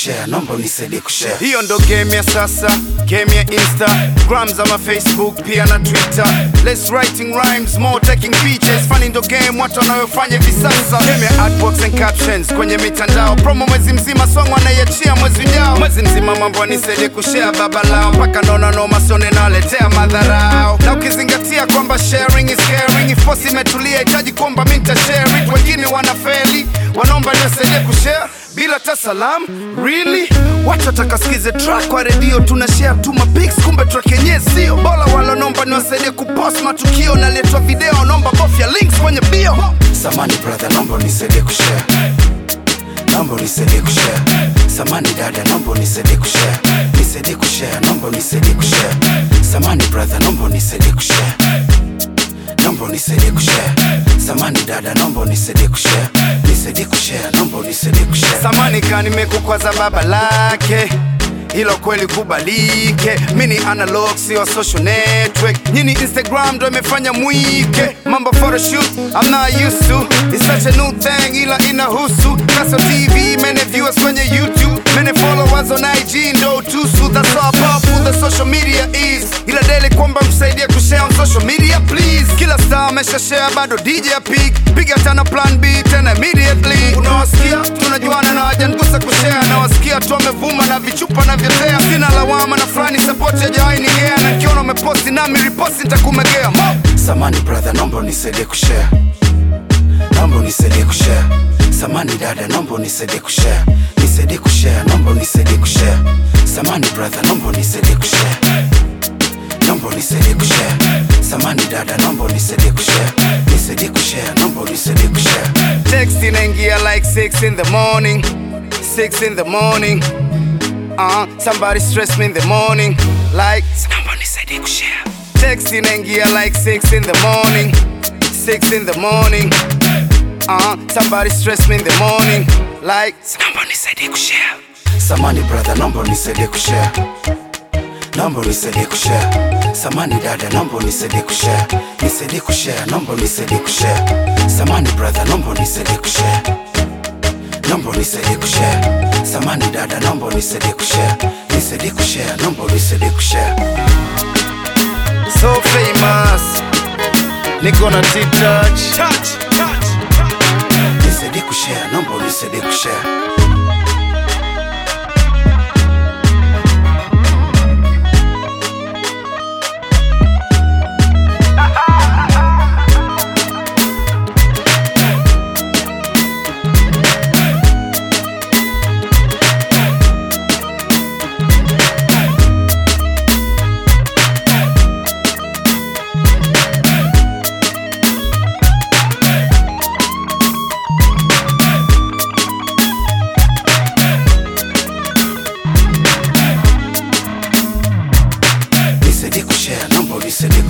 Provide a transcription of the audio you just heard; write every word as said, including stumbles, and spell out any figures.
kushare, naomba unisaidie kushare. Hiyo ndo game ya sasa, game ya Instagram ama Facebook pia na Twitter. Less writing rhymes, more taking pictures. Funny ndo game watu wanayofanya hivi sasa. Game ya artworks and captions kwenye mitandao. Promo mwezi mzima, song wanaiachia mwezi ujao. Mwezi mzima mambo wanisaidie kushare baba lao. Mpaka nona noma sione naletea madharau. Na ukizingatia kwamba sharing is caring. If post imetulia hitaji kwamba mimi nitashare it. Wengine wanafeli, wanaomba nisaidie kushare bila ta salam. Really? Watu watakasikize track kwa radio, tunashare tu mapics, kumbe track yenyewe sio. Bola wala nomba niwasaidie kupost matukio, naletwa video, nomba bofya links kwenye bio. Samani brother, naomba unisaidie kushare, naomba unisaidie kushare. Samani dada, naomba unisaidie kushare, nisaidie kushare, naomba unisaidie kushare. Samani brother, naomba unisaidie kushare, naomba unisaidie kushare. Samani dada, naomba unisaidie kushare, nisaidie kushare, naomba unisaidie kushare. Samani kani nimekukwaza baba lake, hilo kweli kubalike. Mini analog sio social network, nyini Instagram ndo imefanya mwike. Mambo photoshoot, I'm not used to. It's such a new thing ila inahusu. Kaso T V, many viewers kwenye YouTube, many followers on I G ndo tusu. That's how powerful the social media is. Ila daily kwamba msaidie kushare on social media please. Kila star amesha share bado D J peak. Piga tana plan B tena immediately. Unawasikia? Tunajuana na hajanigusa kushare. Nawasikia tu wamevuma na vichupa na vyotea. Sina lawama na flani support ya jawai ni yeah. Na kiona umeposti nami reposti nitakumegea mo. Samani brother, naomba unisaidie kushare, naomba unisaidie kushare. Samani dada, naomba unisaidie kushare, nisaidie kushare, naomba unisaidie kushare. Samani brother, naomba unisaidie kushare, naomba unisaidie kushare. Samani dada, naomba unisaidie kushare, nisaidie kushare, naomba unisaidie kushare. Text inaingia like six in the morning, six in the morning. Uh, somebody stress me in the morning, like naomba unisaidie kushare. Text inaingia like six in the morning, six in the morning. Uh, somebody stress me in the morning, like naomba unisaidie kushare. Samani brother, naomba unisaidie kushare, naomba unisaidie kushare. Samani dada, naomba unisaidie kushare, nisaidie kushare, naomba unisaidie kushare. Samani brother, naomba unisaidie kushare, naomba unisaidie kushare. Samani dada, naomba unisaidie kushare, nisaidie kushare, naomba unisaidie kushare. so famous, niko na T-Touch. Touch, touch, touch. Nisaidie kushare, naomba unisaidie kushare. Nisaidie kushare, naomba unisaidie